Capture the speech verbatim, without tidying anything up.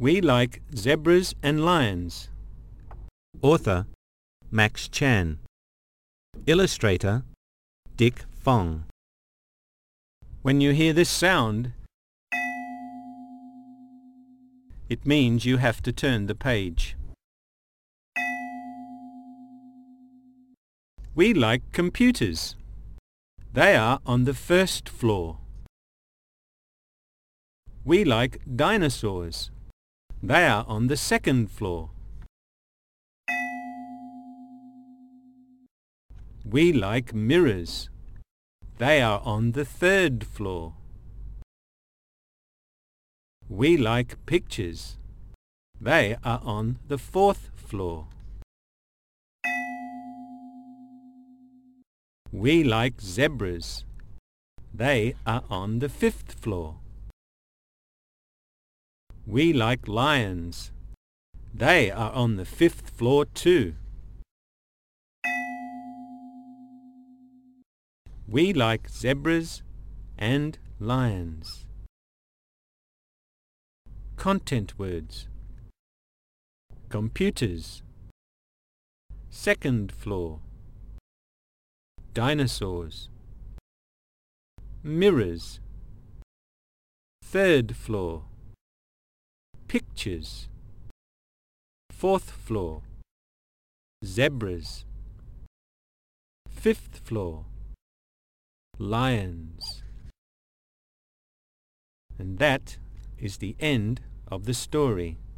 We like zebras and lions. Author Max Chan. Illustrator Dick Fong. When you hear this sound, it means you have to turn the page. We like computers. They are on the first floor. We like dinosaurs. They are on the second floor. We like mirrors. They are on the third floor. We like pictures. They are on the fourth floor. We like zebras. They are on the fifth floor. We like lions. They are on the fifth floor too. We like zebras and lions. Content words: computers, second floor, dinosaurs, mirrors, third floor, pictures, fourth floor, zebras, fifth floor, lions. And that is the end of the story.